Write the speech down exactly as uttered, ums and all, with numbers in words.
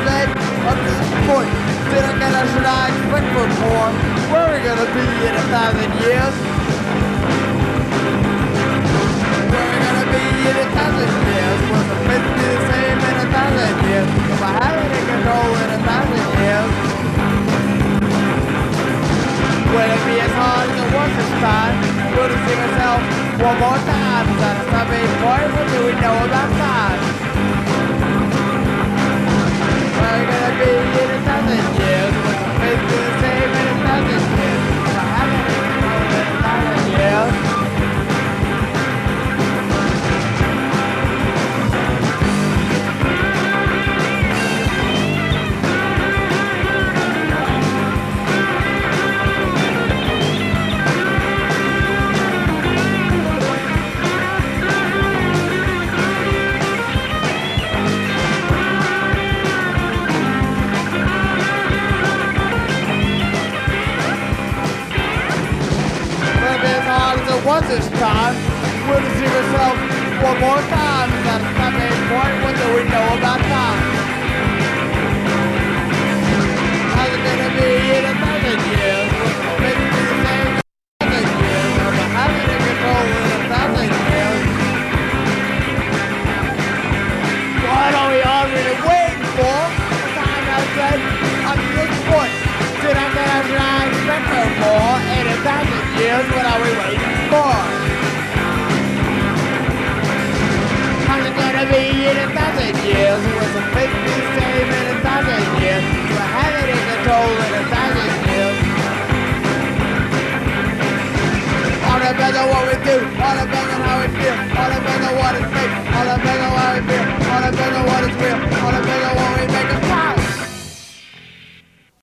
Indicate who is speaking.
Speaker 1: said, up to this point, did I get a should I expect for more? Where are we gonna be in a thousand years? Where are we gonna be in a thousand years? Was the fifth be the same in a thousand years? If I had it in control in a thousand years, will it be as hard as it was this time? Will it sing itself one more time? Is that a stopping point? What do we know about time? Where are we gonna be in a thousand years? Was the fifth be the same in a thousand years? If I had it in control in a thousand years, was this time? Will it sing herself one more time? Is that a stopping point? What do we know about time? How's it gonna be in a thousand years? Will it be the same in a thousand years? Or will I have it in control in a thousand years? What are we all really waiting for? The time I said, up to this point, did I get a I expect no more? In a thousand years, what are we waiting for? How's it gonna be in a thousand years? Was the fate be the same in a thousand years? Do I have it in control in a thousand years? All depends on what we do, all depends on how we feel, all depends on what it's fake, all depends on how we feel, all depends